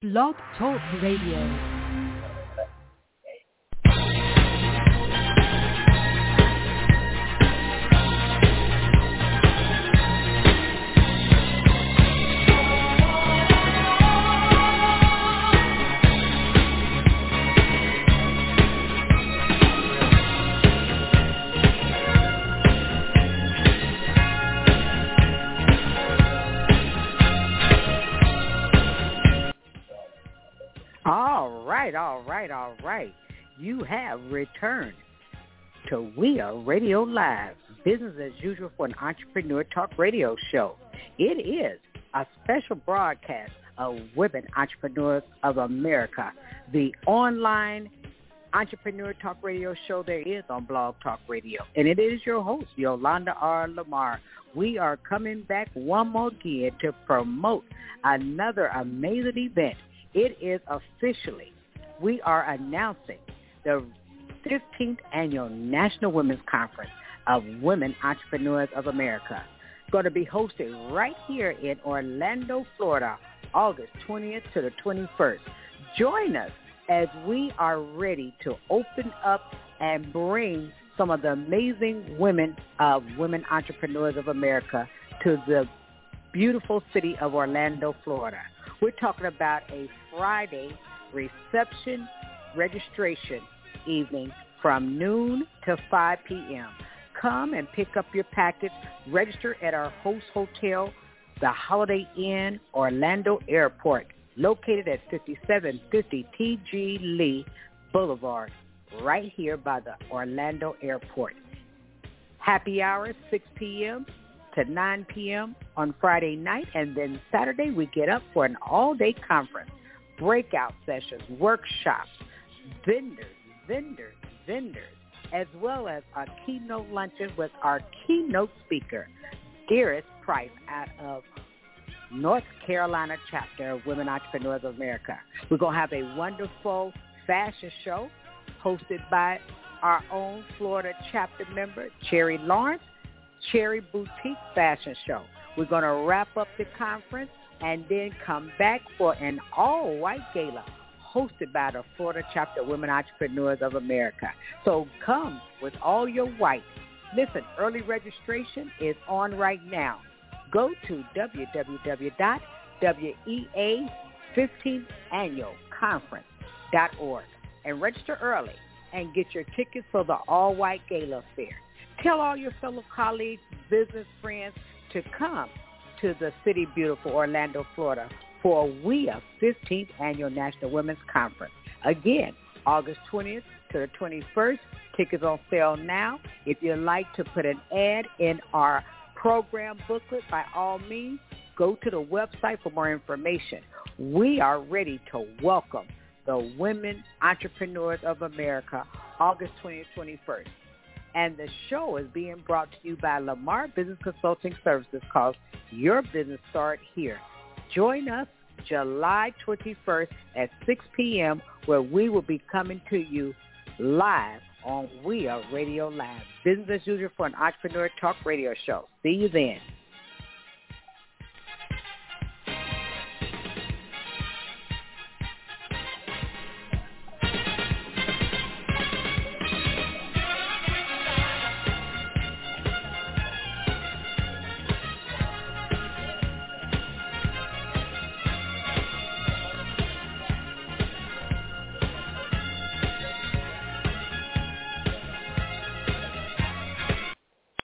Blog Talk Radio. All right. You have returned to We Are Radio Live, business as usual for an entrepreneur talk radio show. It is a special broadcast of Women Entrepreneurs of America, the online entrepreneur talk radio show there is on Blog Talk Radio. And it is your host, Yolanda R. Lamar. We are coming back one more again to promote another amazing event. It is officially, we are announcing the 15th Annual National Women's Conference of Women Entrepreneurs of America. It's going to be hosted right here in Orlando, Florida, August 20th to the 21st. Join us as we are ready to open up and bring some of the amazing women of Women Entrepreneurs of America to the beautiful city of Orlando, Florida. We're talking about a Friday reception registration evening from noon to 5 p.m. Come and pick up your package. Register at our host hotel, the Holiday Inn, Orlando Airport, located at 5750 T.G. Lee Boulevard, right here by the Orlando Airport. Happy hour, 6 p.m. to 9 p.m. on Friday night, and then Saturday we get up for an all-day conference, breakout sessions, workshops, vendors, as well as a keynote luncheon with our keynote speaker, Dearest Price, out of North Carolina chapter of Women Entrepreneurs of America. We're going to have a wonderful fashion show hosted by our own Florida chapter member, Cherry Lawrence, Cherry Boutique Fashion Show. We're going to wrap up the conference and then come back for an all-white gala hosted by the Florida chapter of Women Entrepreneurs of America. So come with all your white. Listen, early registration is on right now. Go to www.WEA15annualconference.org and register early and get your tickets for the all-white gala affair. Tell all your fellow colleagues, business friends to come to the city beautiful Orlando, Florida for WEA 15th Annual National Women's Conference. Again, August 20th to the 21st. Tickets on sale now. If you'd like to put an ad in our program booklet, by all means, go to the website for more information. We are ready to welcome the Women Entrepreneurs of America, August 20th, 21st. And the show is being brought to you by Lamar Business Consulting Services, called Your Business Start Here. Join us July 21st at 6 p.m. where we will be coming to you live on We Are Radio Live. Business as usual for an entrepreneur talk radio show. See you then.